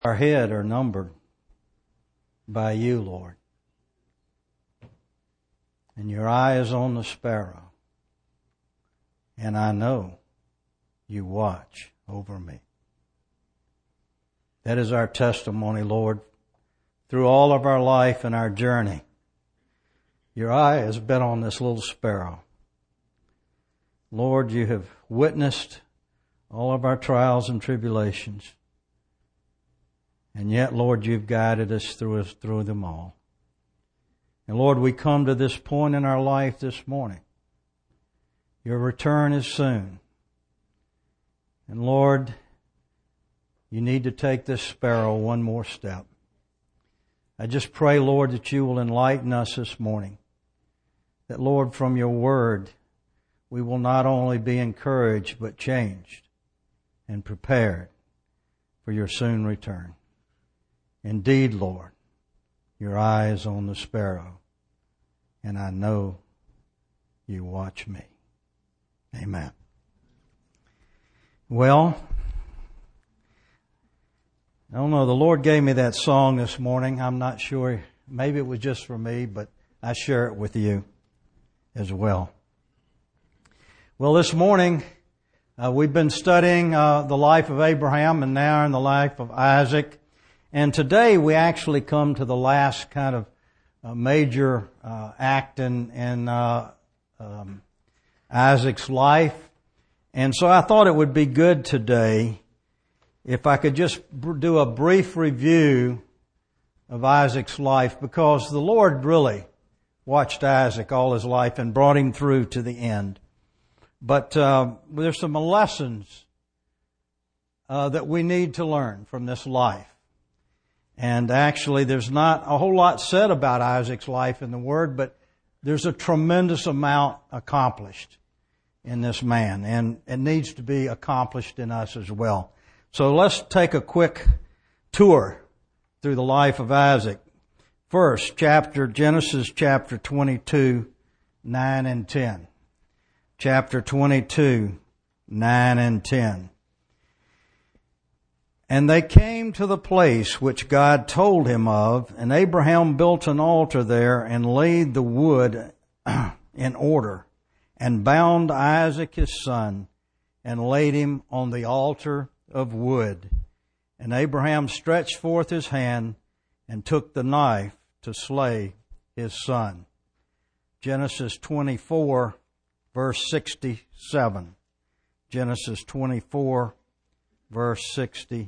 Our head are numbered by you, Lord. And your eye is on the sparrow. And I know you watch over me. That is our testimony, Lord, through all of our life and our journey. Your eye has been on this little sparrow. Lord, you have witnessed all of our trials and tribulations. And yet, Lord, you've guided us through them all. And Lord, we come to this point in our life this morning. Your return is soon. And Lord, you need to take this sparrow one more step. I just pray, Lord, that you will enlighten us this morning. That, Lord, from your word, we will not only be encouraged, but changed and prepared for your soon return. Indeed, Lord, your eye is on the sparrow, and I know you watch me. Amen. Well, I don't know, the Lord gave me that song this morning. I'm not sure. Maybe it was just for me, but I share it with you as well. Well, this morning, we've been studying the life of Abraham and now in the life of Isaac. And today we actually come to the last kind of major act in Isaac's life. And so I thought it would be good today if I could just do a brief review of Isaac's life, because the Lord really watched Isaac all his life and brought him through to the end. But there's some lessons that we need to learn from this life. And actually, there's not a whole lot said about Isaac's life in the Word, but there's a tremendous amount accomplished in this man, and it needs to be accomplished in us as well. So let's take a quick tour through the life of Isaac. First, Genesis chapter 22, 9 and 10. Chapter 22, 9 and 10. And they came to the place which God told him of, and Abraham built an altar there and laid the wood in order, and bound Isaac his son, and laid him on the altar of wood. And Abraham stretched forth his hand and took the knife to slay his son. Genesis 24, verse 67. Genesis 24, verse 67.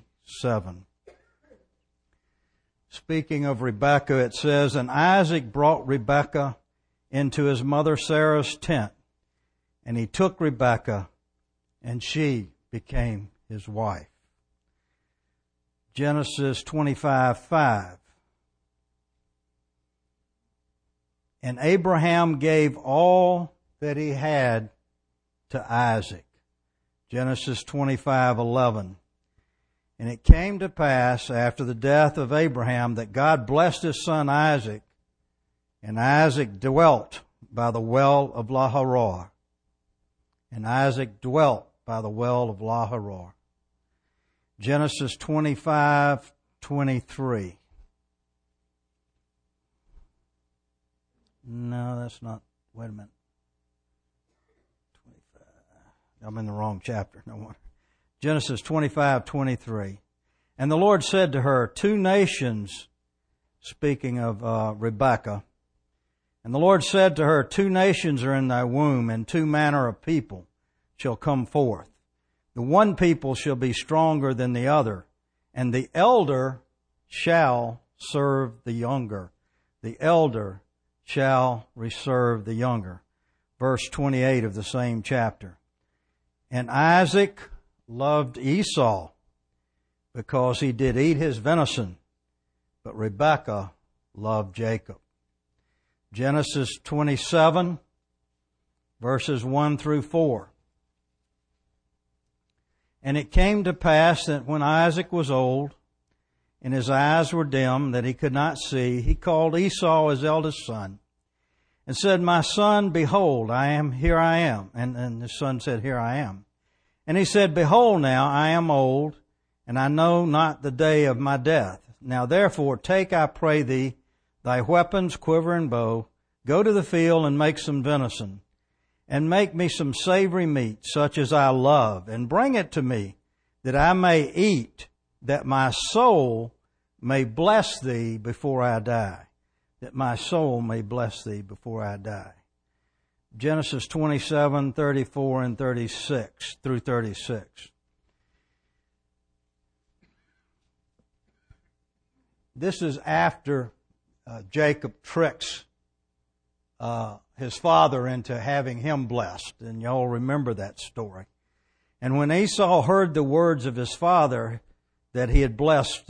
Speaking of Rebekah, it says, And Isaac brought Rebekah into his mother Sarah's tent, and he took Rebekah, and she became his wife. Genesis 25:5. And Abraham gave all that he had to Isaac. Genesis 25:11. And it came to pass after the death of Abraham that God blessed his son Isaac, and Isaac dwelt by the well of Laharoer. And Isaac dwelt by the well of Laharoer. Genesis 25:23. No, that's not. Wait a minute. 25. I'm in the wrong chapter. No wonder. Genesis 25:23. And the Lord said to her, Two nations, speaking of Rebekah, and the Lord said to her, Two nations are in thy womb, and two manner of people shall come forth. The one people shall be stronger than the other, and the elder shall serve the younger. The elder shall serve the younger. Verse 28 of the same chapter. And Isaac loved Esau because he did eat his venison, but Rebekah loved Jacob. Genesis 27, verses 1 through 4. And it came to pass that when Isaac was old, and his eyes were dim, that he could not see, he called Esau his eldest son, and said, My son, behold, here I am. And his son said, Here I am. And he said, Behold now, I am old, and I know not the day of my death. Now therefore take, I pray thee, thy weapons, quiver and bow, go to the field and make some venison, and make me some savory meat, such as I love, and bring it to me, that I may eat, that my soul may bless thee before I die. That my soul may bless thee before I die. Genesis 27, 34 and 36 through 36. This is after Jacob tricks his father into having him blessed. And y'all remember that story. And when Esau heard the words of his father that he had blessed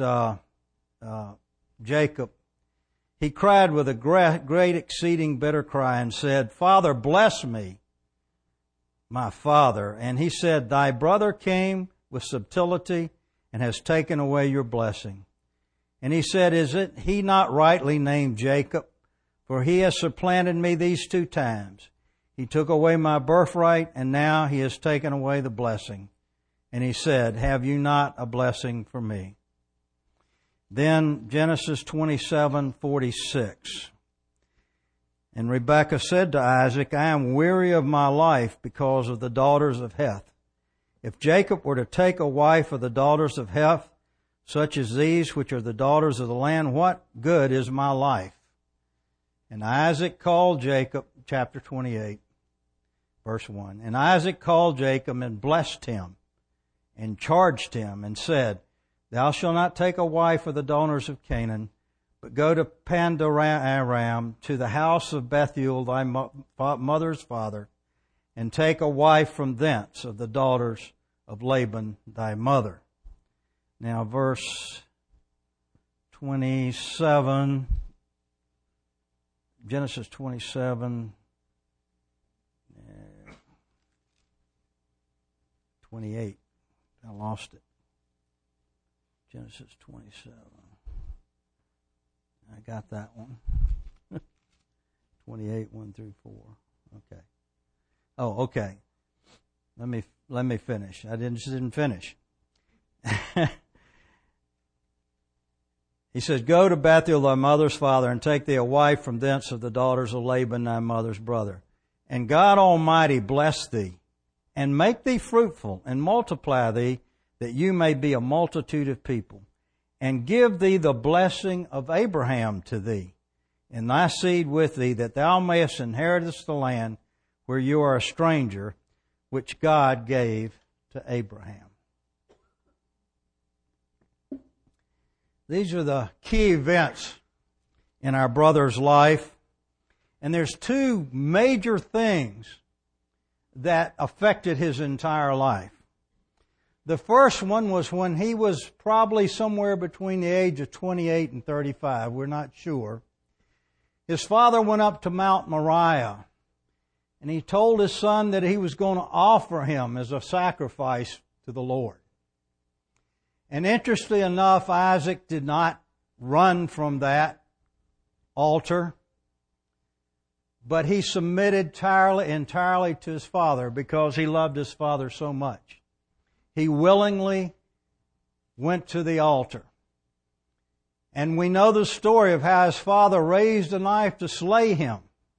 Jacob, he cried with a great exceeding bitter cry and said, Father, bless me, my father. And he said, Thy brother came with subtlety and has taken away your blessing. And he said, Is it he not rightly named Jacob? For he has supplanted me these 2 times. He took away my birthright, and now he has taken away the blessing. And he said, Have you not a blessing for me? Then Genesis 27:46. And Rebekah said to Isaac, I am weary of my life because of the daughters of Heth. If Jacob were to take a wife of the daughters of Heth, such as these which are the daughters of the land, what good is my life? And Isaac called Jacob, chapter 28, verse 1. And Isaac called Jacob and blessed him and charged him and said, Thou shalt not take a wife of the daughters of Canaan, but go to Padan-aram, to the house of Bethuel, thy mother's father, and take a wife from thence of the daughters of Laban, thy mother. Now, verse 27, Genesis 27, 28. I lost it. Genesis 27. I got that one. 28, 1 through 4. Okay. Oh, okay. Let me finish. I didn't finish. He says, Go to Bethuel, thy mother's father, and take thee a wife from thence of the daughters of Laban, thy mother's brother. And God Almighty bless thee, and make thee fruitful, and multiply thee, that you may be a multitude of people, and give thee the blessing of Abraham to thee, and thy seed with thee, that thou mayest inherit the land where you are a stranger, which God gave to Abraham. These are the key events in our brother's life. And there's 2 major things that affected his entire life. The first one was when he was probably somewhere between the age of 28 and 35. We're not sure. His father went up to Mount Moriah, and he told his son that he was going to offer him as a sacrifice to the Lord. And interestingly enough, Isaac did not run from that altar, but he submitted entirely to his father because he loved his father so much. He willingly went to the altar. And we know the story of how his father raised a knife to slay him.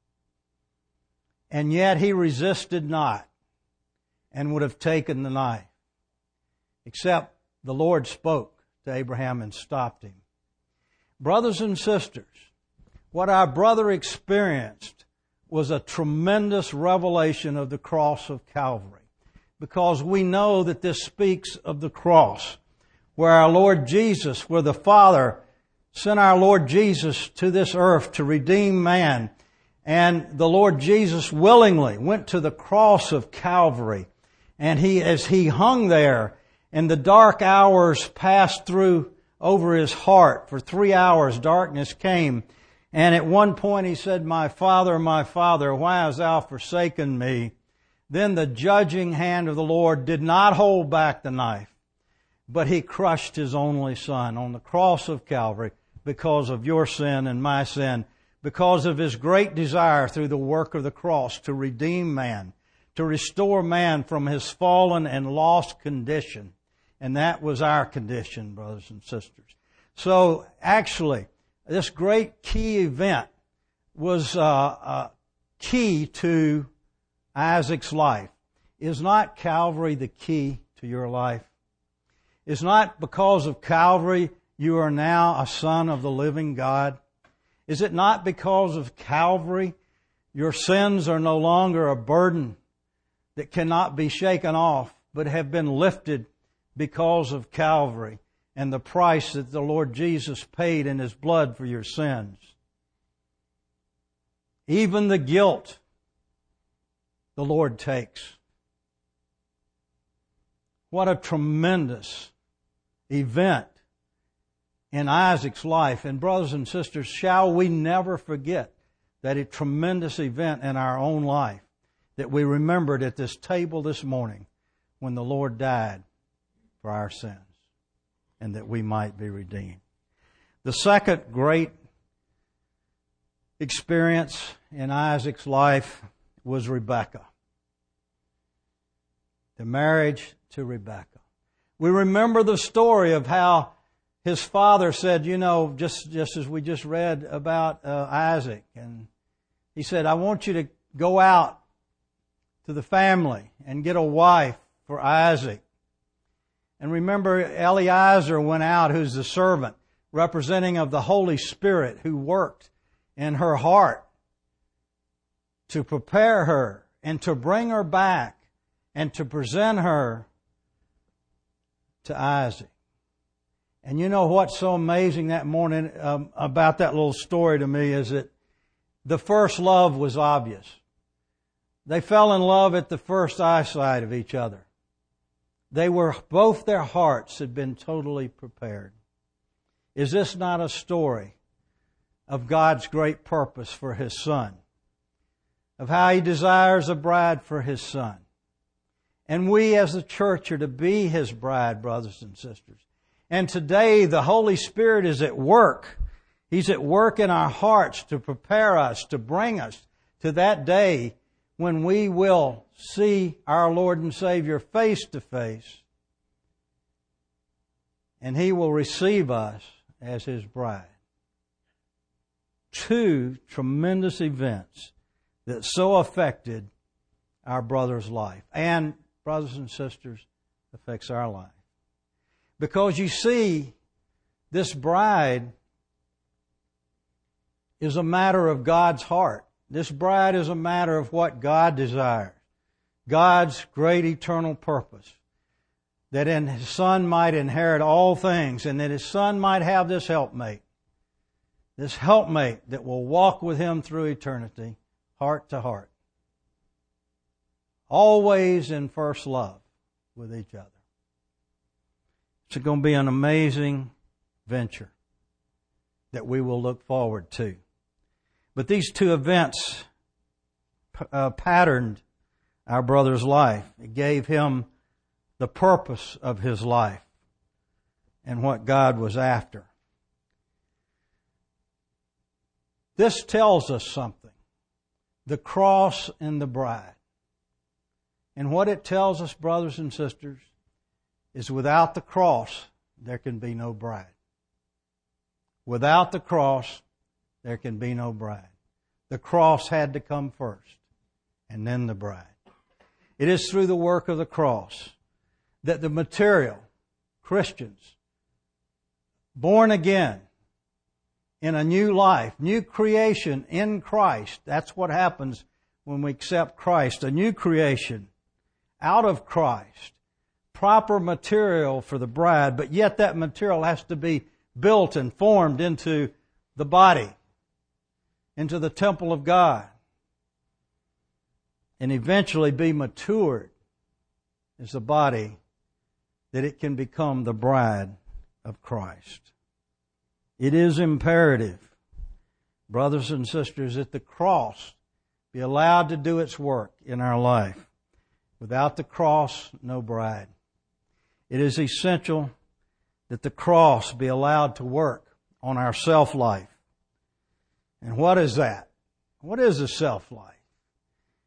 And yet he resisted not and would have taken the knife. Except the Lord spoke to Abraham and stopped him. Brothers and sisters, what our brother experienced was a tremendous revelation of the cross of Calvary. Because we know that this speaks of the cross, where our Lord Jesus, where the Father sent our Lord Jesus to this earth to redeem man. And the Lord Jesus willingly went to the cross of Calvary. And as he hung there, and the dark hours passed through over his heart. For 3 hours darkness came. And at one point he said, my Father, why hast thou forsaken me? Then the judging hand of the Lord did not hold back the knife, but He crushed His only Son on the cross of Calvary because of your sin and my sin, because of His great desire through the work of the cross to redeem man, to restore man from his fallen and lost condition, And that was our condition, brothers and sisters. So actually, this great key event was key to Isaac's life. Is not Calvary the key to your life? Is not because of Calvary you are now a son of the living God? Is it not because of Calvary your sins are no longer a burden that cannot be shaken off, but have been lifted because of Calvary and the price that the Lord Jesus paid in His blood for your sins? Even the guilt the Lord takes. What a tremendous event in Isaac's life. And brothers and sisters, shall we never forget that a tremendous event in our own life that we remembered at this table this morning when the Lord died for our sins and that we might be redeemed. The second great experience in Isaac's life was Rebekah. The marriage to Rebekah. We remember the story of how his father said, just as we just read about Isaac, and he said, I want you to go out to the family and get a wife for Isaac. And remember, Eliezer went out, who's the servant, representing of the Holy Spirit, who worked in her heart to prepare her and to bring her back and to present her to Isaac. And you know what's so amazing that morning about that little story to me is that the first love was obvious. They fell in love at the first eyesight of each other. Both their hearts had been totally prepared. Is this not a story of God's great purpose for His Son? Of how He desires a bride for His Son. And we as the church are to be His bride, brothers and sisters. And today the Holy Spirit is at work. He's at work in our hearts to prepare us, to bring us to that day when we will see our Lord and Savior face to face. And He will receive us as His bride. Two tremendous events that so affected our brother's life. And, brothers and sisters, affects our life. Because you see, this bride is a matter of God's heart. This bride is a matter of what God desires. God's great eternal purpose. That in His Son might inherit all things, and that His Son might have this helpmate. This helpmate that will walk with Him through eternity, heart to heart. Always in first love with each other. It's going to be an amazing venture that we will look forward to. But these two events patterned our brother's life. It gave him the purpose of his life and what God was after. This tells us something. The cross and the bride. And what it tells us, brothers and sisters, is without the cross, there can be no bride. Without the cross, there can be no bride. The cross had to come first, and then the bride. It is through the work of the cross that the material Christians, born again, in a new life, new creation in Christ, that's what happens when we accept Christ, a new creation out of Christ, proper material for the bride, but yet that material has to be built and formed into the body, into the temple of God, and eventually be matured as the body that it can become the bride of Christ. It is imperative, brothers and sisters, that the cross be allowed to do its work in our life. Without the cross, no bride. It is essential that the cross be allowed to work on our self-life. And what is that? What is a self-life?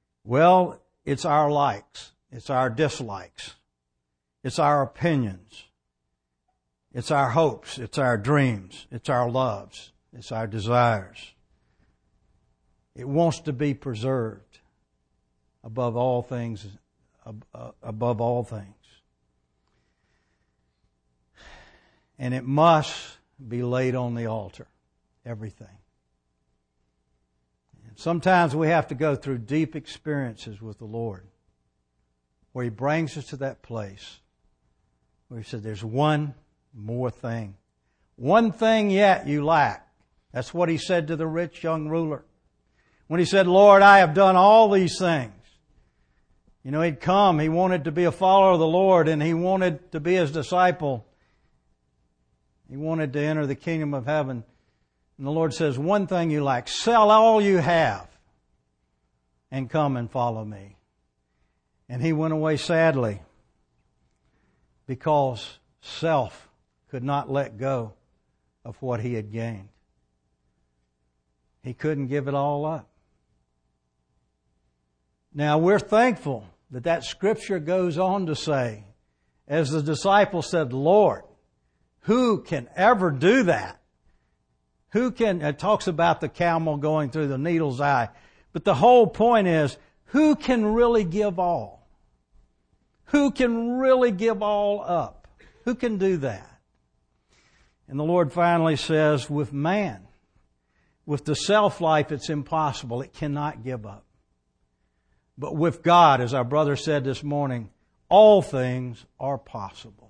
Well, it's our likes. It's our dislikes. It's our opinions. It's our hopes. It's our dreams. It's our loves. It's our desires. It wants to be preserved above all things, above all things. And it must be laid on the altar. Everything. And sometimes we have to go through deep experiences with the Lord where He brings us to that place where He said, there's one more thing. One thing yet you lack. That's what He said to the rich young ruler. When he said, Lord, I have done all these things. You know, he'd come. He wanted to be a follower of the Lord, and he wanted to be His disciple. He wanted to enter the kingdom of heaven. And the Lord says, one thing you lack. Sell all you have and come and follow me. And he went away sadly because self could not let go of what he had gained. He couldn't give it all up. Now, we're thankful that that scripture goes on to say, as the disciples said, Lord, who can ever do that? It talks about the camel going through the needle's eye. But the whole point is, who can really give all? Who can really give all up? Who can do that? And the Lord finally says, with man, with the self-life, it's impossible. It cannot give up. But with God, as our brother said this morning, all things are possible.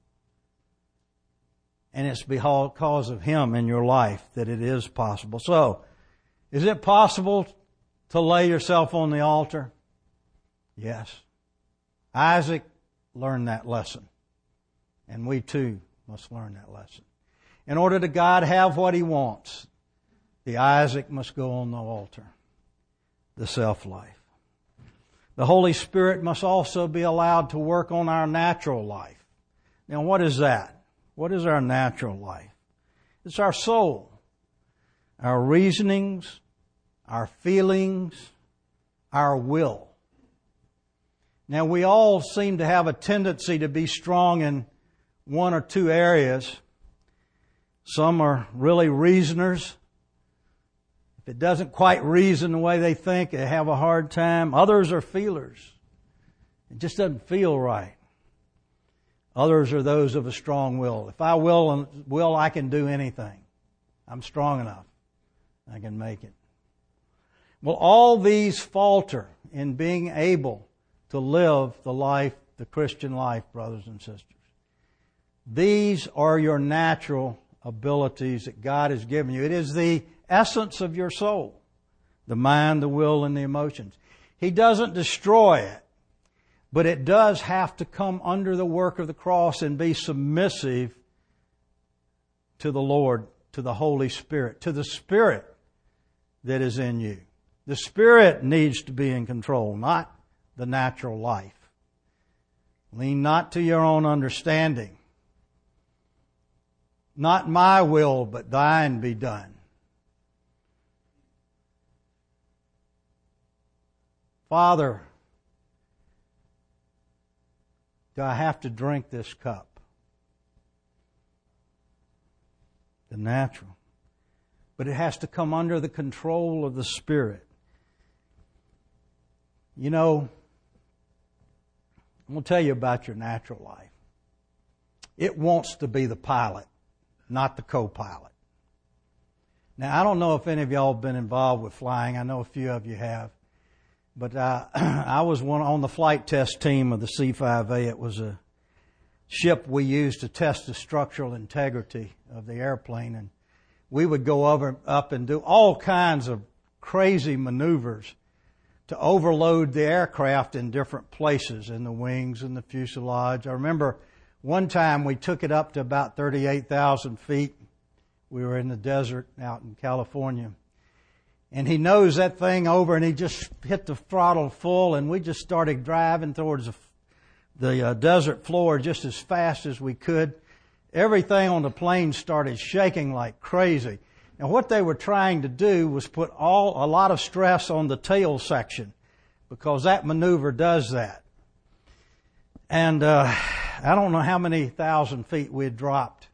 And it's because of Him in your life that it is possible. So, is it possible to lay yourself on the altar? Yes. Isaac learned that lesson. And we too must learn that lesson. In order that God have what He wants, the Isaac must go on the altar. The self-life. The Holy Spirit must also be allowed to work on our natural life. Now, what is that? What is our natural life? It's our soul, our reasonings, our feelings, our will. Now, we all seem to have a tendency to be strong in one or two areas. Some are really reasoners. If it doesn't quite reason the way they think, they have a hard time. Others are feelers. It just doesn't feel right. Others are those of a strong will. If I will, I can do anything. I'm strong enough. I can make it. Well, all these falter in being able to live the life, the Christian life, brothers and sisters. These are your natural abilities that God has given you. It is the essence of your soul, the mind, the will, and the emotions. He doesn't destroy it, but it does have to come under the work of the cross and be submissive to the Lord, to the Holy Spirit, to the Spirit that is in you. The Spirit needs to be in control, not the natural life. Lean not to your own understanding. Not my will, but thine be done. Father, do I have to drink this cup? The natural. But it has to come under the control of the Spirit. You know, I'm going to tell you about your natural life. It wants to be the pilot, not the co-pilot. Now, I don't know if any of y'all have been involved with flying. I know a few of you have. But I was on the flight test team of the C-5A. It was a ship we used to test the structural integrity of the airplane. And we would go up and do all kinds of crazy maneuvers to overload the aircraft in different places, in the wings and the fuselage. I remember one time we took it up to about 38,000 feet. We were in the desert out in California. And he nosed that thing over and he just hit the throttle full, and we just started driving towards the desert floor just as fast as we could. Everything on the plane started shaking like crazy. And what they were trying to do was put a lot of stress on the tail section, because that maneuver does that. And I don't know how many thousand feet we had dropped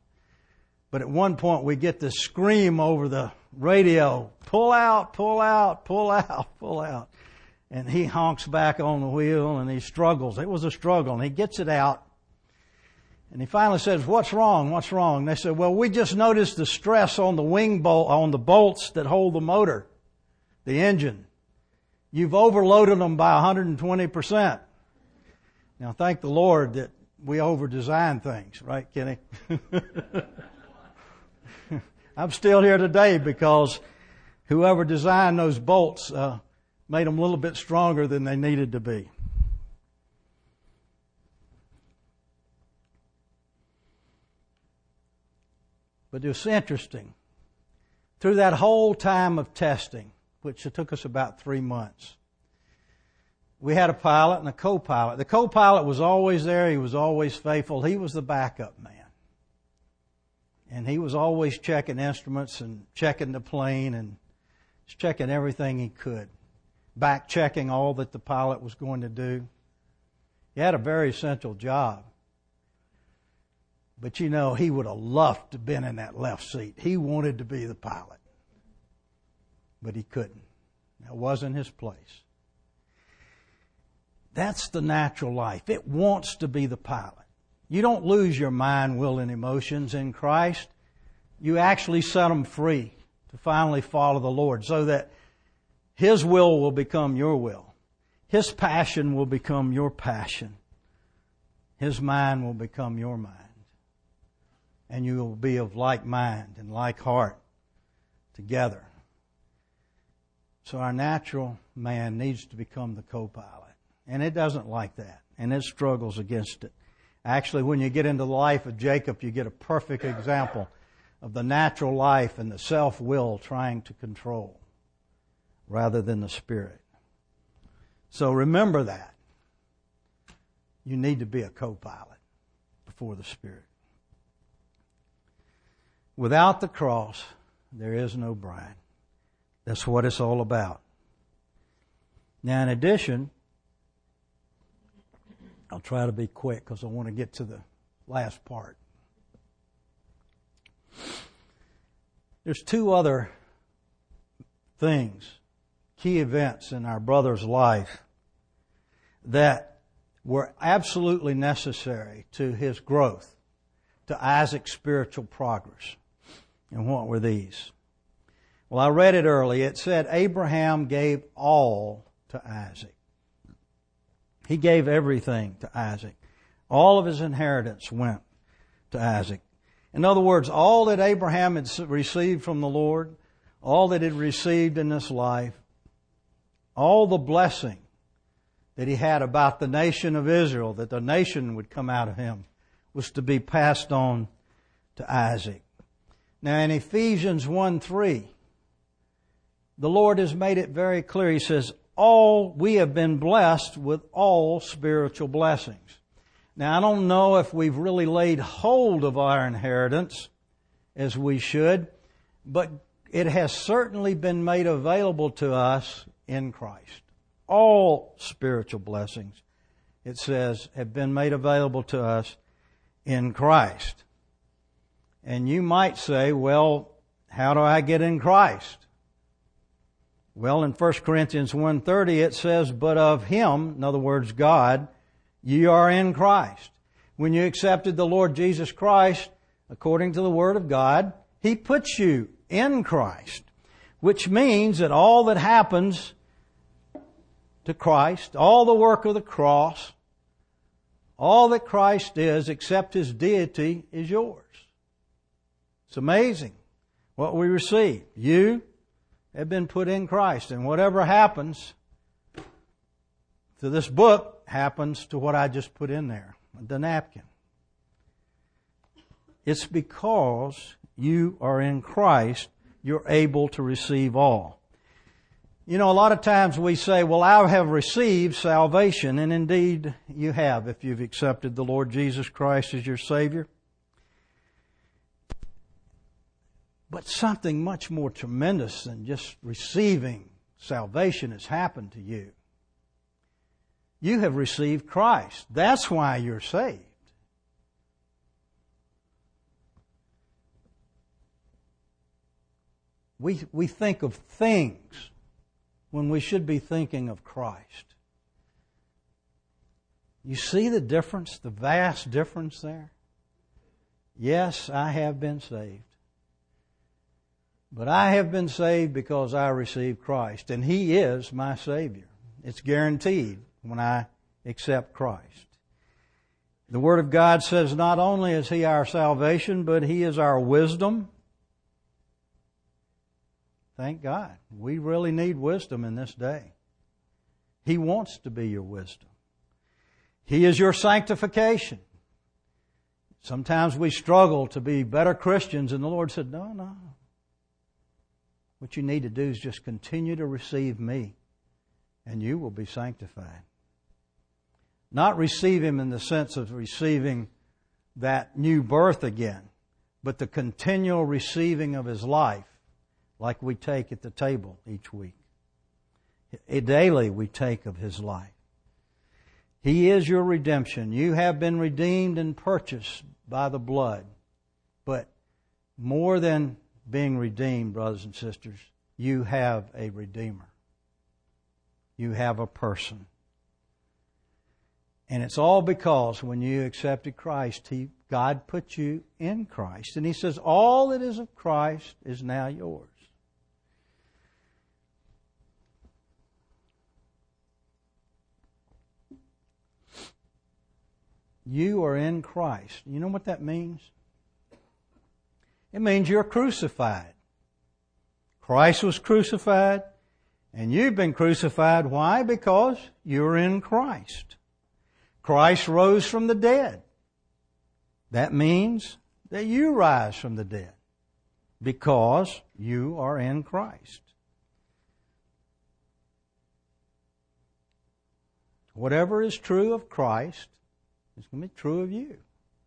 But at one point we get this scream over the radio, pull out, pull out, pull out, pull out. And he honks back on the wheel and he struggles. It was a struggle, and he gets it out. And he finally says, what's wrong? What's wrong? And they said, well, we just noticed the stress on the wing bolt, on the bolts that hold the motor, the engine. You've overloaded them by 120%. Now, thank the Lord that we over-design things, right, Kenny? I'm still here today because whoever designed those bolts made them a little bit stronger than they needed to be. But it was interesting. Through that whole time of testing, which it took us about 3 months, we had a pilot and a co-pilot. The co-pilot was always there. He was always faithful. He was the backup man. And he was always checking instruments and checking the plane and just checking everything he could. Back checking all that the pilot was going to do. He had a very essential job. But you know, he would have loved to have been in that left seat. He wanted to be the pilot. But he couldn't. That wasn't his place. That's the natural life. It wants to be the pilot. You don't lose your mind, will, and emotions in Christ. You actually set them free to finally follow the Lord so that His will become your will. His passion will become your passion. His mind will become your mind. And you will be of like mind and like heart together. So our natural man needs to become the co-pilot. And it doesn't like that. And it struggles against it. Actually, when you get into the life of Jacob, you get a perfect example of the natural life and the self-will trying to control rather than the Spirit. So remember that. You need to be a co-pilot before the Spirit. Without the cross, there is no bride. That's what it's all about. Now, in addition, I'll try to be quick because I want to get to the last part. There's 2 other things, key events in our brother's life that were absolutely necessary to his growth, to Isaac's spiritual progress. And what were these? Well, I read it early. It said Abraham gave all to Isaac. He gave everything to Isaac. All of his inheritance went to Isaac. In other words, all that Abraham had received from the Lord, all that he had received in this life, all the blessing that he had about the nation of Israel, that the nation would come out of him, was to be passed on to Isaac. Now in Ephesians 1:3, the Lord has made it very clear. He says, we have been blessed with all spiritual blessings. Now I don't know if we've really laid hold of our inheritance as we should, but it has certainly been made available to us in Christ. All spiritual blessings, it says, have been made available to us in Christ. And you might say, well, how do I get in Christ? Well, in 1 Corinthians 1:30 it says, but of Him, in other words, God, ye are in Christ. When you accepted the Lord Jesus Christ, according to the Word of God, He puts you in Christ, which means that all that happens to Christ, all the work of the cross, all that Christ is, except His deity, is yours. It's amazing what we receive. You have been put in Christ, and whatever happens to this book happens to what I just put in there, the napkin. It's because you are in Christ, you're able to receive all. You know, a lot of times we say, well, I have received salvation, and indeed you have if you've accepted the Lord Jesus Christ as your Savior. But something much more tremendous than just receiving salvation has happened to you. You have received Christ. That's why you're saved. we think of things when we should be thinking of Christ. You see the difference, the vast difference there? Yes, I have been saved. But I have been saved because I received Christ, and He is my Savior. It's guaranteed when I accept Christ. The Word of God says not only is He our salvation, but He is our wisdom. Thank God. We really need wisdom in this day. He wants to be your wisdom. He is your sanctification. Sometimes we struggle to be better Christians, and the Lord said, no. What you need to do is just continue to receive me, and you will be sanctified. Not receive Him in the sense of receiving that new birth again, but the continual receiving of His life, like we take at the table each week. Daily we take of His life. He is your redemption. You have been redeemed and purchased by the blood. But more than being redeemed, brothers and sisters, you have a Redeemer. You have a person. And it's all because when you accepted Christ, God put you in Christ. And He says, all that is of Christ is now yours. You are in Christ. You know what that means? It means you're crucified. Christ was crucified, and you've been crucified. Why? Because you're in Christ. Christ rose from the dead. That means that you rise from the dead because you are in Christ. Whatever is true of Christ is going to be true of you.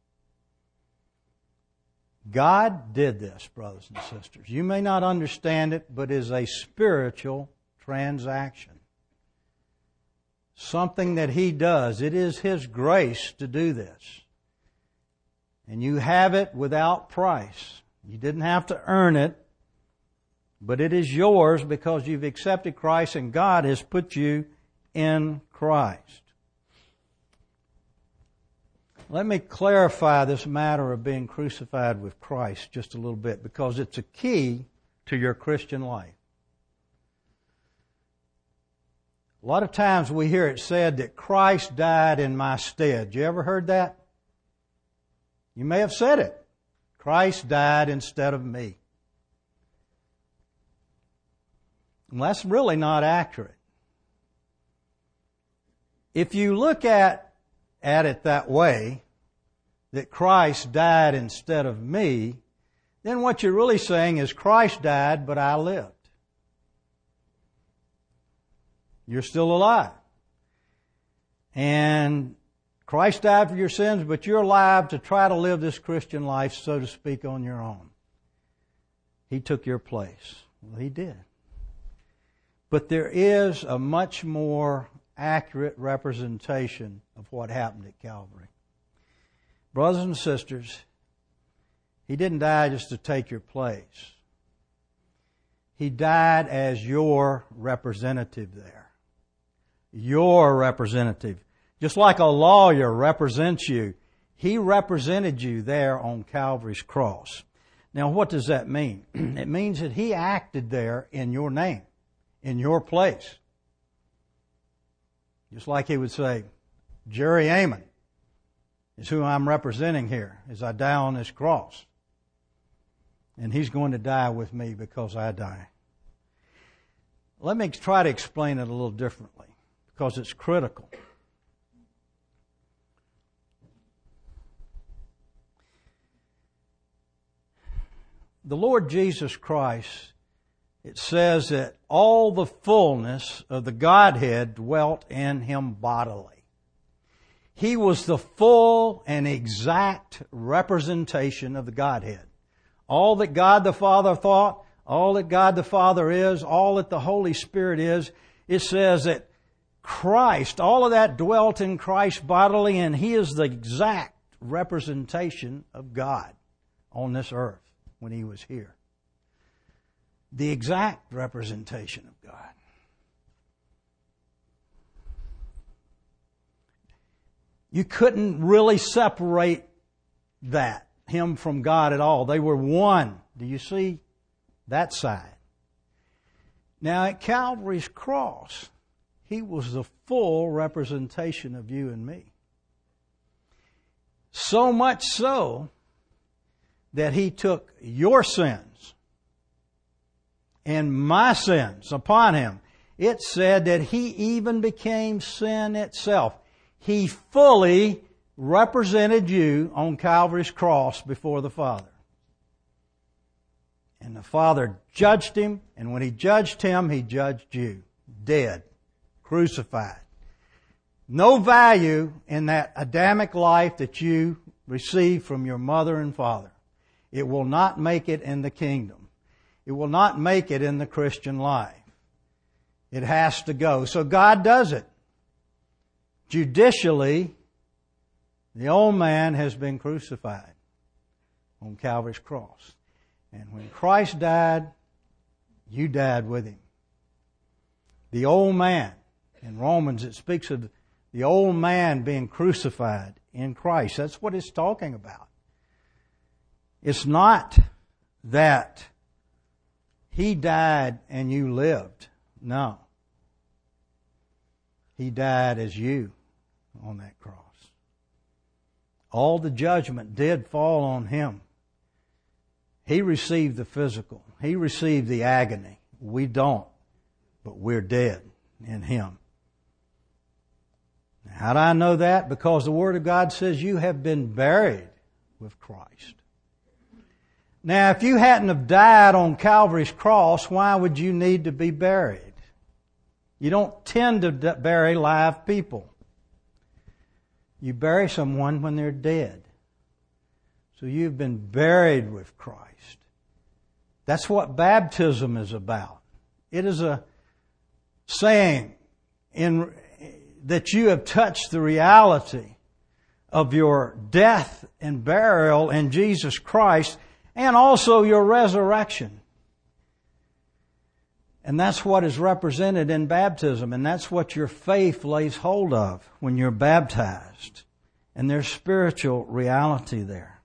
God did this, brothers and sisters. You may not understand it, but it is a spiritual transaction. Something that He does. It is His grace to do this. And you have it without price. You didn't have to earn it, but it is yours because you've accepted Christ and God has put you in Christ. Let me clarify this matter of being crucified with Christ just a little bit because it's a key to your Christian life. A lot of times we hear it said that Christ died in my stead. You ever heard that? You may have said it. Christ died instead of me. Well, that's really not accurate. If you look at it that way, that Christ died instead of me, then what you're really saying is Christ died, but I lived. You're still alive. And Christ died for your sins, but you're alive to try to live this Christian life, so to speak, on your own. He took your place. Well, He did. But there is a much more accurate representation of what happened at Calvary. Brothers and sisters, He didn't die just to take your place. He died as your representative there. Your representative. Just like a lawyer represents you, He represented you there on Calvary's cross. Now, what does that mean? It means that He acted there in your name, in your place. Just like He would say, Jerry Amon is who I'm representing here as I die on this cross. And He's going to die with me because I die. Let me try to explain it a little differently because it's critical. The Lord Jesus Christ, it says that all the fullness of the Godhead dwelt in Him bodily. He was the full and exact representation of the Godhead. All that God the Father thought, all that God the Father is, all that the Holy Spirit is, it says that Christ, all of that dwelt in Christ bodily, and He is the exact representation of God on this earth when He was here. the exact representation of God. You couldn't really separate that, Him from God at all. They were one. Do you see that side? Now at Calvary's cross, He was the full representation of you and me. So much so that He took your sins and my sins upon Him. It said that He even became sin itself. He fully represented you on Calvary's cross before the Father. And the Father judged Him, and when He judged Him, He judged you. Dead. Crucified. No value in that Adamic life that you received from your mother and father. It will not make it in the kingdom. It will not make it in the Christian life. It has to go. So God does it. Judicially, the old man has been crucified on Calvary's cross. And when Christ died, you died with Him. The old man, in Romans it speaks of the old man being crucified in Christ. That's what it's talking about. It's not that He died and you lived. No. He died as you on that cross. All the judgment did fall on Him. He received the physical. He received the agony. We don't, but we're dead in Him. Now, how do I know that? Because the Word of God says you have been buried with Christ. Now, if you hadn't have died on Calvary's cross, why would you need to be buried? You don't tend to bury live people. You bury someone when they're dead. So you've been buried with Christ. That's what baptism is about. It is a saying that you have touched the reality of your death and burial in Jesus Christ and also your resurrection. And that's what is represented in baptism, and that's what your faith lays hold of when you're baptized. And there's spiritual reality there.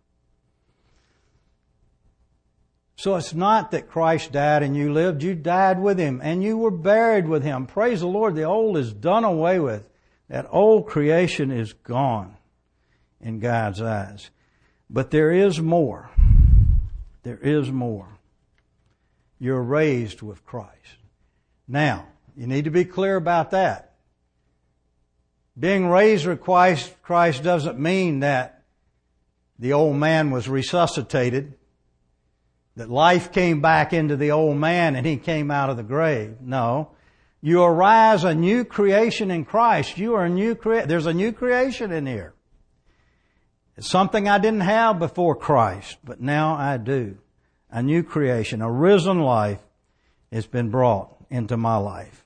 So it's not that Christ died and you lived. You died with Him and you were buried with Him. Praise the Lord, the old is done away with. That old creation is gone in God's eyes. But there is more. There is more. You're raised with Christ. Now, you need to be clear about that. Being raised with Christ doesn't mean that the old man was resuscitated, that life came back into the old man and he came out of the grave. No. You arise a new creation in Christ. You are a new there's a new creation in here. It's something I didn't have before Christ, but now I do. A new creation, a risen life has been brought into my life.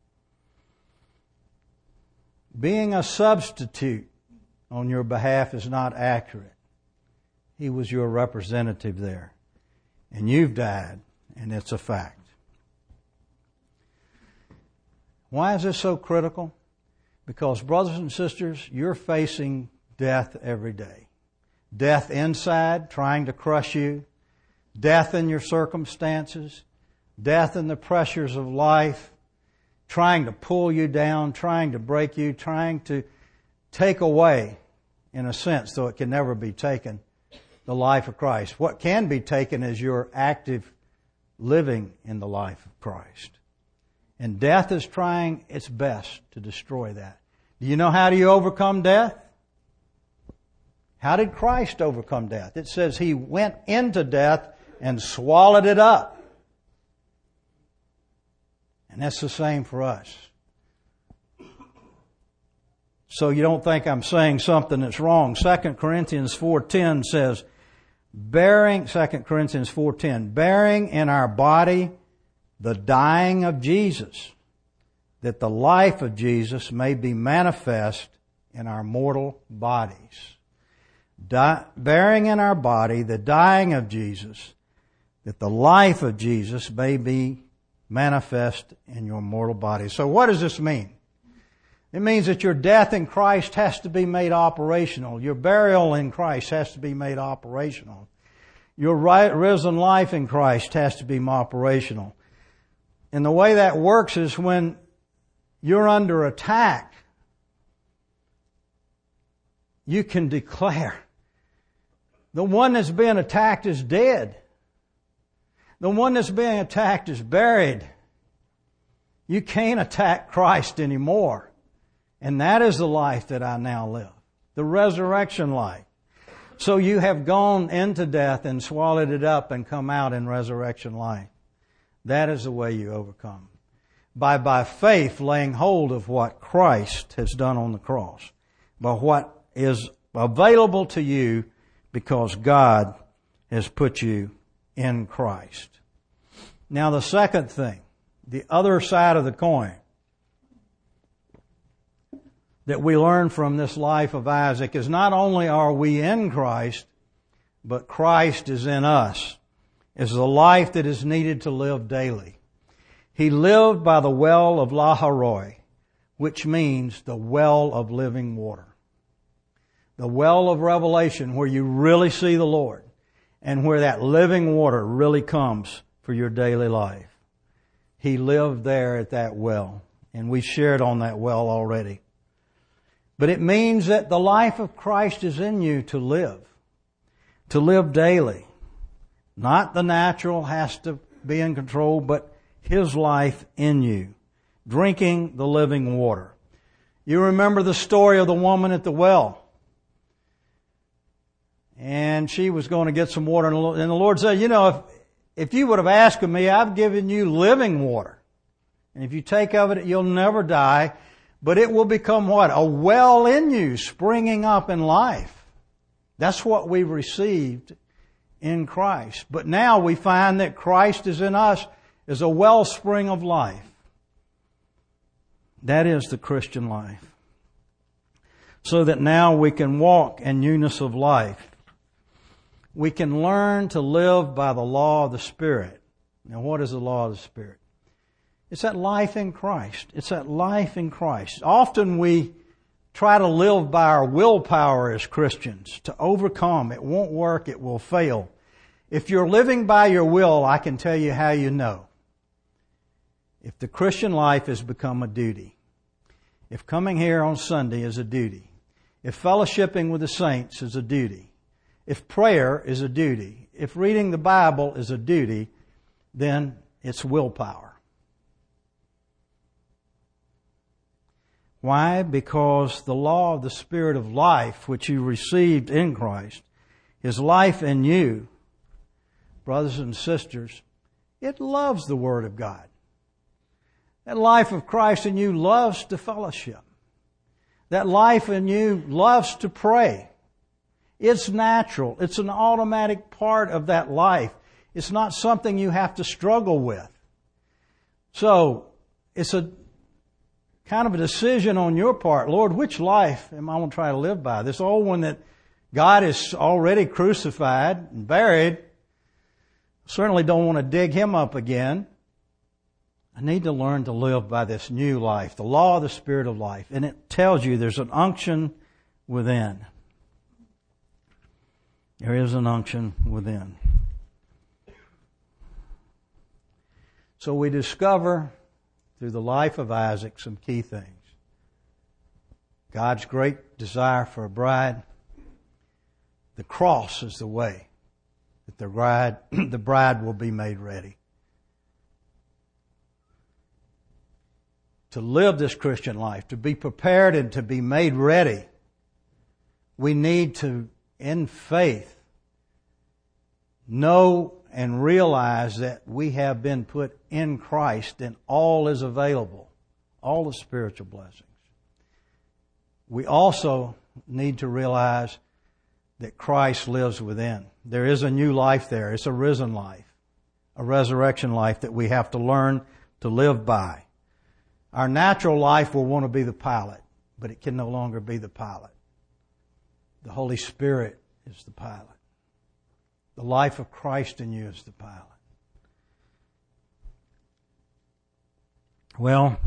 Being a substitute on your behalf is not accurate. He was your representative there. And you've died, and it's a fact. Why is this so critical? Because, brothers and sisters, you're facing death every day. Death inside, trying to crush you. Death in your circumstances. Death in the pressures of life. Trying to pull you down, trying to break you, trying to take away, in a sense, though it can never be taken, the life of Christ. What can be taken is your active living in the life of Christ. And death is trying its best to destroy that. Do you know how do you overcome death? How did Christ overcome death? It says He went into death and swallowed it up. And that's the same for us. So you don't think I'm saying something that's wrong. 2 Corinthians 4:10 says, 2 Corinthians 4:10, bearing in our body the dying of Jesus, that the life of Jesus may be manifest in our mortal bodies. Bearing in our body the dying of Jesus, that the life of Jesus may be manifest in your mortal body. So what does this mean? It means that your death in Christ has to be made operational. Your burial in Christ has to be made operational. Your risen life in Christ has to be operational. And the way that works is when you're under attack, you can declare, the one that's being attacked is dead. The one that's being attacked is buried. You can't attack Christ anymore. And that is the life that I now live. The resurrection life. So you have gone into death and swallowed it up and come out in resurrection life. That is the way you overcome. By faith laying hold of what Christ has done on the cross. By what is available to you because God has put you in Christ. Now the second thing, the other side of the coin that we learn from this life of Isaac is not only are we in Christ, but Christ is in us, is the life that is needed to live daily. He lived by the well of Laharoi, which means the well of living water. The well of revelation where you really see the Lord and where that living water really comes for your daily life. He lived there at that well, and we shared on that well already. But it means that the life of Christ is in you to live daily. Not the natural has to be in control, but His life in you, drinking the living water. You remember the story of the woman at the well. And she was going to get some water, and the Lord said, if you would have asked of me, I've given you living water. And if you take of it, you'll never die. But it will become what? A well in you, springing up in life. That's what we've received in Christ. But now we find that Christ is in us as a wellspring of life. That is the Christian life. So that now we can walk in newness of life. We can learn to live by the law of the Spirit. Now what is the law of the Spirit? It's that life in Christ. It's that life in Christ. Often we try to live by our willpower as Christians to overcome. It won't work. It will fail. If you're living by your will, I can tell you how you know. If the Christian life has become a duty. If coming here on Sunday is a duty. If fellowshipping with the saints is a duty. If prayer is a duty. If reading the Bible is a duty, then it's willpower. Why? Because the law of the Spirit of life, which you received in Christ, His life in you, brothers and sisters, it loves the Word of God. That life of Christ in you loves to fellowship. That life in you loves to pray. It's natural. It's an automatic part of that life. It's not something you have to struggle with. So, it's a kind of a decision on your part. Lord, which life am I going to try to live by? This old one that God has already crucified and buried. Certainly don't want to dig Him up again. I need to learn to live by this new life, the law of the Spirit of life. And it tells you there's an unction within. There is an unction within. So we discover through the life of Isaac some key things. God's great desire for a bride. The cross is the way that the bride will be made ready. To live this Christian life, to be prepared and to be made ready, we need to, in faith, know and realize that we have been put in Christ and all is available, all the spiritual blessings. We also need to realize that Christ lives within. There is a new life there. It's a risen life, a resurrection life that we have to learn to live by. Our natural life will want to be the pilot, but it can no longer be the pilot. The Holy Spirit is the pilot. The life of Christ in you is the pilot. Well,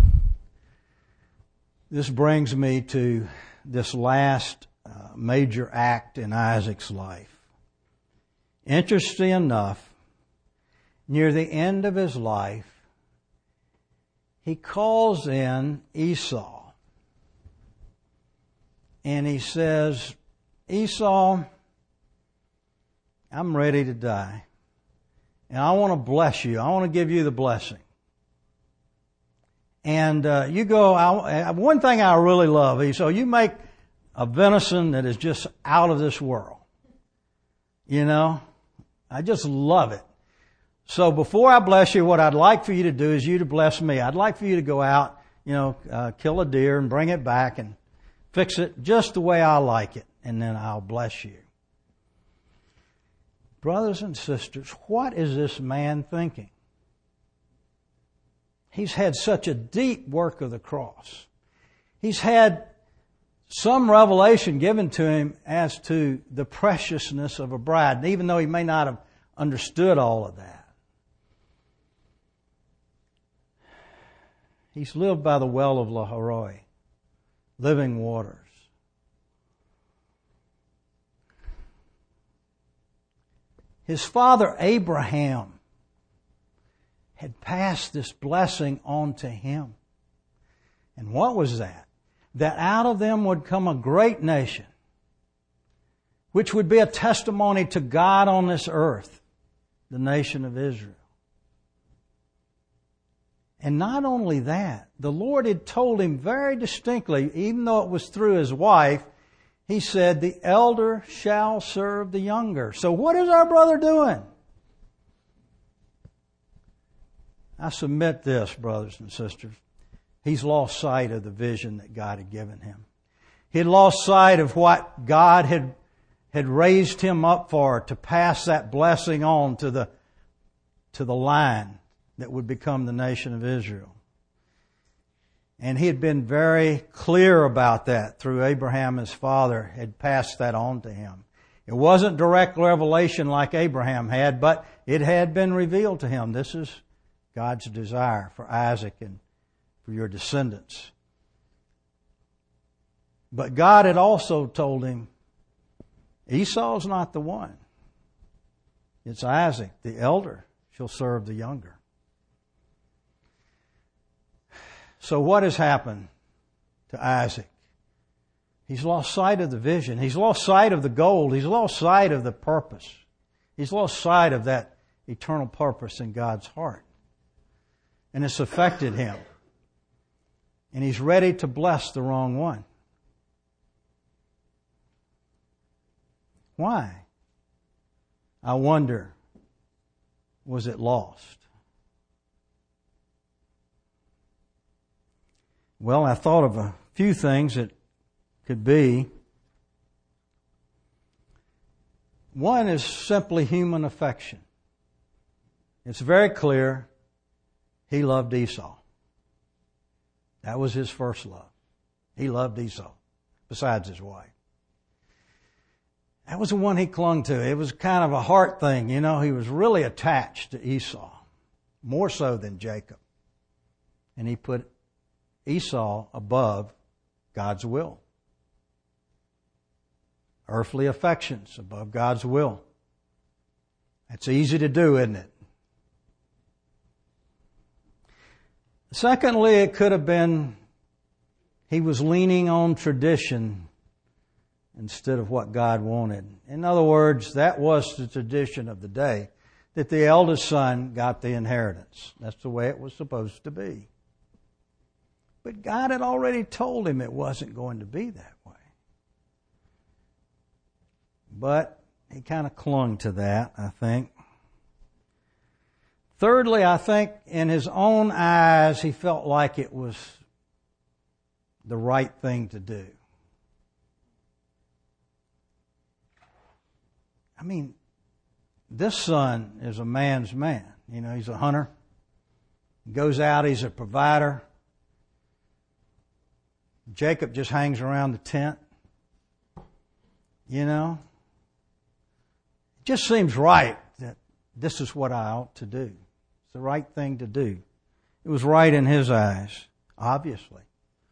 this brings me to this last major act in Isaac's life. Interesting enough, near the end of his life, he calls in Esau. And he says, Esau, I'm ready to die. And I want to bless you. I want to give you the blessing. And you go, one thing I really love, Esau, you make a venison that is just out of this world. You know, I just love it. So before I bless you, what I'd like for you to do is you to bless me. I'd like for you to go out, kill a deer and bring it back and fix it just the way I like it. And then I'll bless you. Brothers and sisters, what is this man thinking? He's had such a deep work of the cross. He's had some revelation given to him as to the preciousness of a bride, even though he may not have understood all of that. He's lived by the well of Lahairoi, living waters. His father Abraham had passed this blessing on to him. And what was that? That out of them would come a great nation, which would be a testimony to God on this earth, the nation of Israel. And not only that, the Lord had told him very distinctly, even though it was through his wife, He said, the elder shall serve the younger. So what is our brother doing? I submit this, brothers and sisters. He's lost sight of the vision that God had given him. He had lost sight of what God had raised him up for, to pass that blessing on to the line that would become the nation of Israel. And he had been very clear about that through Abraham, his father, had passed that on to him. It wasn't direct revelation like Abraham had, but it had been revealed to him. This is God's desire for Isaac and for your descendants. But God had also told him, Esau's not the one. It's Isaac, the elder, shall serve the younger. So what has happened to Isaac? He's lost sight of the vision. He's lost sight of the goal. He's lost sight of the purpose. He's lost sight of that eternal purpose in God's heart. And it's affected him. And he's ready to bless the wrong one. Why? I wonder, was it lost? Well, I thought of a few things that could be. One is simply human affection. It's very clear he loved Esau. That was his first love. He loved Esau, besides his wife. That was the one he clung to. It was kind of a heart thing, you know. He was really attached to Esau, more so than Jacob. And he put Esau above God's will. Earthly affections above God's will. That's easy to do, isn't it? Secondly, it could have been he was leaning on tradition instead of what God wanted. In other words, that was the tradition of the day, that the eldest son got the inheritance. That's the way it was supposed to be. But God had already told him it wasn't going to be that way. But he kind of clung to that, I think. Thirdly, I think in his own eyes, he felt like it was the right thing to do. I mean, this son is a man's man. You know, he's a hunter. He goes out, he's a provider. Jacob just hangs around the tent. You know? It just seems right that this is what I ought to do. It's the right thing to do. It was right in his eyes, obviously.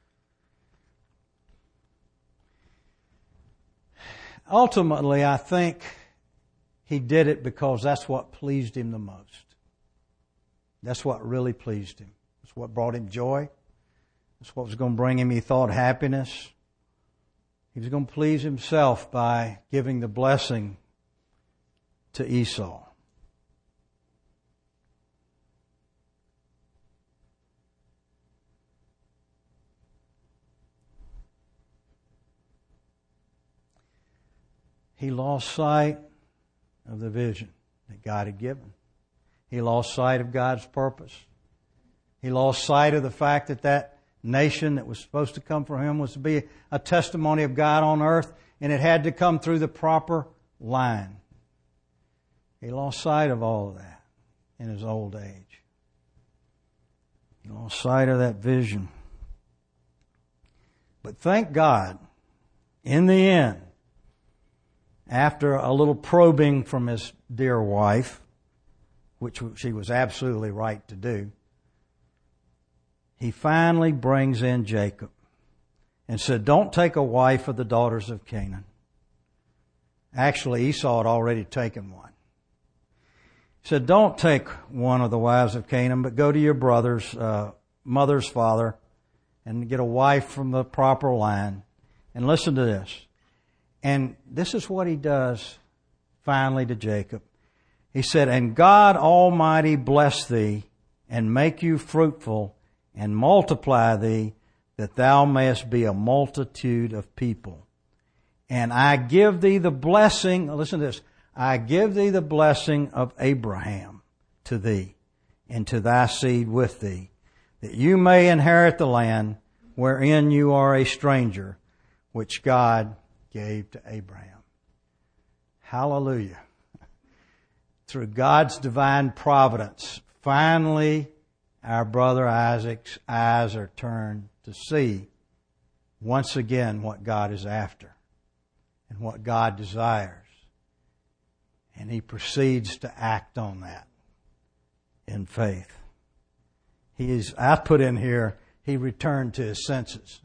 Ultimately, I think he did it because that's what pleased him the most. That's what really pleased him. That's what brought him joy. That's what was going to bring him, he thought, happiness. He was going to please himself by giving the blessing to Esau. He lost sight of the vision that God had given. He lost sight of God's purpose. He lost sight of the fact that that nation that was supposed to come from him was to be a testimony of God on earth, and it had to come through the proper line. He lost sight of all of that in his old age. He lost sight of that vision. But thank God, in the end, after a little probing from his dear wife, which she was absolutely right to do, he finally brings in Jacob and said, don't take a wife of the daughters of Canaan. Actually, Esau had already taken one. He said, don't take one of the wives of Canaan, but go to your brother's mother's father and get a wife from the proper line. And listen to this. And this is what he does finally to Jacob. He said, and God Almighty bless thee and make you fruitful and multiply thee, that thou mayest be a multitude of people. And I give thee the blessing, listen to this, I give thee the blessing of Abraham to thee and to thy seed with thee, that you may inherit the land wherein you are a stranger, which God gave to Abraham. Hallelujah. Through God's divine providence, finally our brother Isaac's eyes are turned to see once again what God is after and what God desires. And he proceeds to act on that in faith. I put in here, he returned to his senses.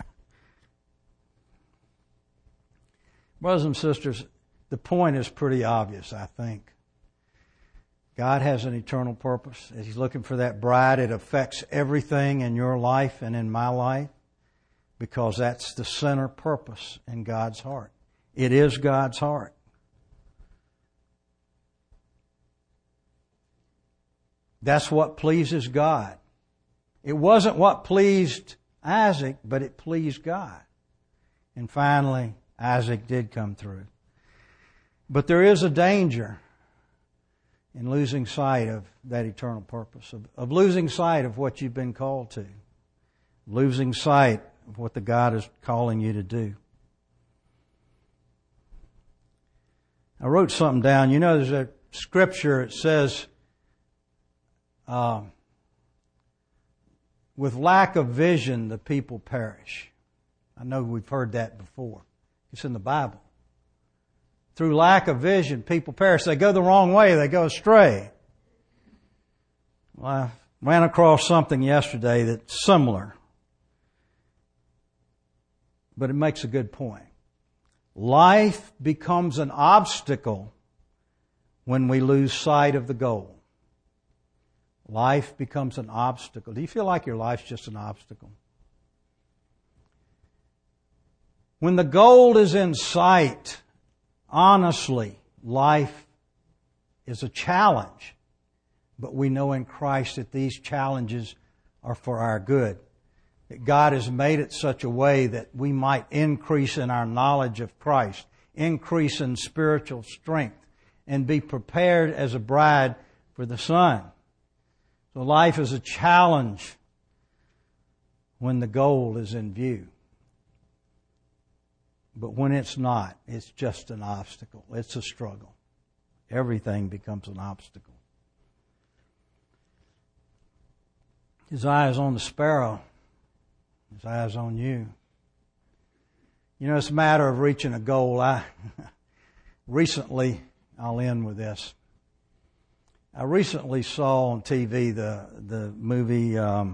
Brothers and sisters, the point is pretty obvious, I think. God has an eternal purpose. He's looking for that bride. It affects everything in your life and in my life because that's the center purpose in God's heart. It is God's heart. That's what pleases God. It wasn't what pleased Isaac, but it pleased God. And finally, Isaac did come through. But there is a danger in losing sight of that eternal purpose, of losing sight of what you've been called to, losing sight of what the God is calling you to do. I wrote something down. You know, there's a scripture, it says, with lack of vision, the people perish. I know we've heard that before. It's in the Bible. Through lack of vision, people perish. They go the wrong way. They go astray. Well, I ran across something yesterday that's similar, but it makes a good point. Life becomes an obstacle when we lose sight of the goal. Life becomes an obstacle. Do you feel like your life's just an obstacle? When the goal is in sight, honestly, life is a challenge. But we know in Christ that these challenges are for our good. That God has made it such a way that we might increase in our knowledge of Christ, increase in spiritual strength, and be prepared as a bride for the Son. So life is a challenge when the goal is in view. But when it's not, it's just an obstacle. It's a struggle. Everything becomes an obstacle. His eye is on the sparrow. His eye is on you. You know, it's a matter of reaching a goal. Recently, I'll end with this. I recently saw on TV the movie, gotta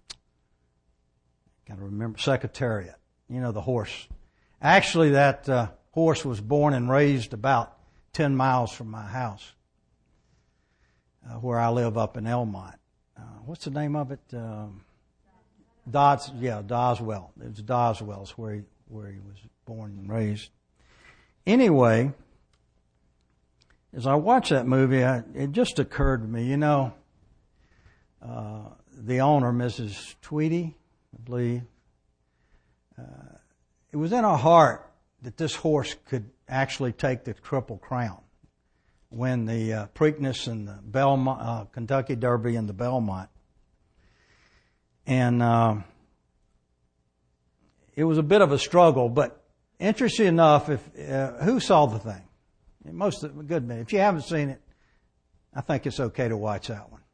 remember, Secretariat. You know, the horse. Actually, that horse was born and raised about 10 miles from my house, where I live up in Elmont. What's the name of it? Doswell. It was Doswell's where he was born and raised. Anyway, as I watched that movie, it just occurred to me, you know, the owner, Mrs. Tweedy, I believe, it was in her heart that this horse could actually take the Triple Crown, win the Preakness and the Belmont, Kentucky Derby and the Belmont. And it was a bit of a struggle, but interesting enough, who saw the thing? Most of the good men. If you haven't seen it, I think it's okay to watch that one.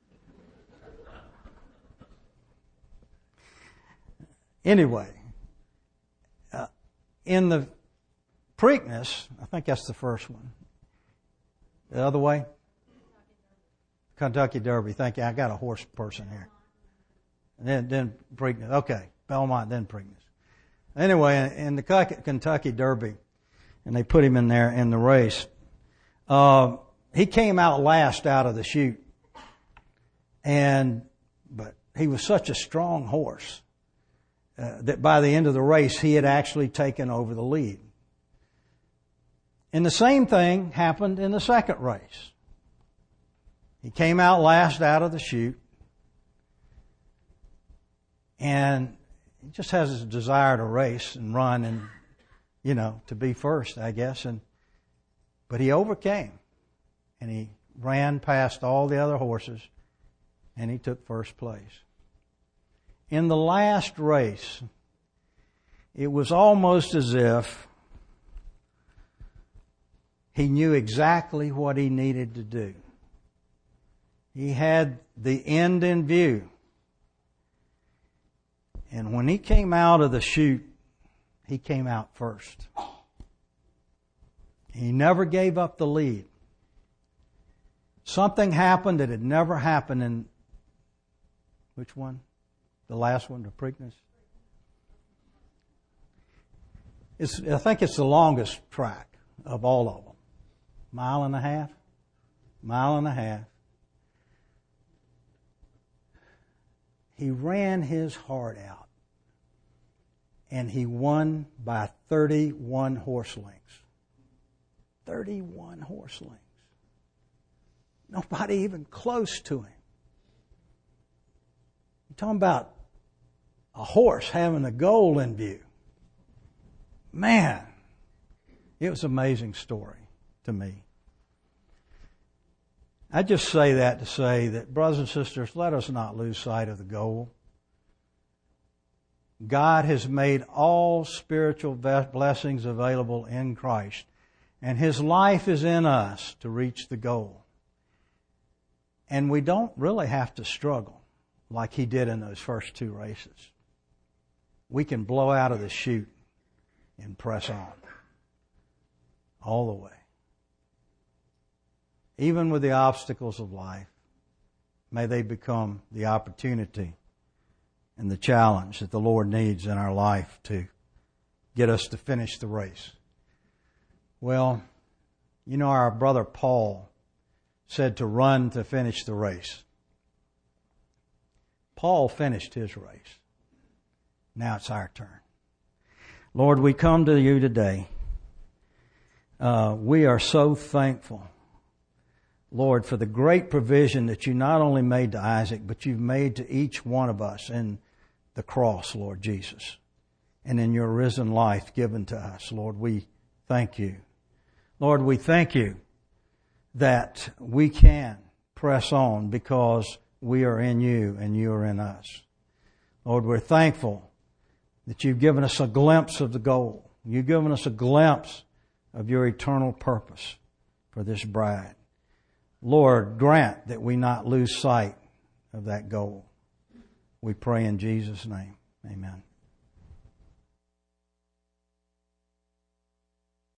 Anyway, in the Preakness, I think that's the first one. The other way? Kentucky Derby. Thank you. I got a horse person here. And then Preakness. Okay. Belmont, then Preakness. Anyway, in the Kentucky Derby, and they put him in there in the race, he came out last out of the chute. But he was such a strong horse that by the end of the race, he had actually taken over the lead. And the same thing happened in the second race. He came out last out of the chute, and he just has his desire to race and run and, you know, to be first, I guess. But he overcame, and he ran past all the other horses, and he took first place. In the last race, it was almost as if he knew exactly what he needed to do. He had the end in view. And when he came out of the chute, he came out first. He never gave up the lead. Something happened that had never happened in, which one? The last one, the Preakness? I think it's the longest track of all of them. Mile and a half. He ran his heart out, and he won by 31 horse lengths. 31 horse lengths. Nobody even close to him. You're talking about a horse having a goal in view. Man, it was an amazing story to me. I just say that to say that, brothers and sisters, let us not lose sight of the goal. God has made all spiritual blessings available in Christ, and His life is in us to reach the goal. And we don't really have to struggle like He did in those first two races. We can blow out of the chute and press on all the way. Even with the obstacles of life, may they become the opportunity and the challenge that the Lord needs in our life to get us to finish the race. Well, you know, our brother Paul said to run to finish the race. Paul finished his race. Now it's our turn. Lord, we come to you today. We are so thankful, Lord, for the great provision that you not only made to Isaac, but you've made to each one of us in the cross, Lord Jesus, and in your risen life given to us. Lord, we thank you. Lord, we thank you that we can press on because we are in you and you are in us. Lord, we're thankful that you've given us a glimpse of the goal. You've given us a glimpse of your eternal purpose for this bride. Lord, grant that we not lose sight of that goal. We pray in Jesus' name. Amen.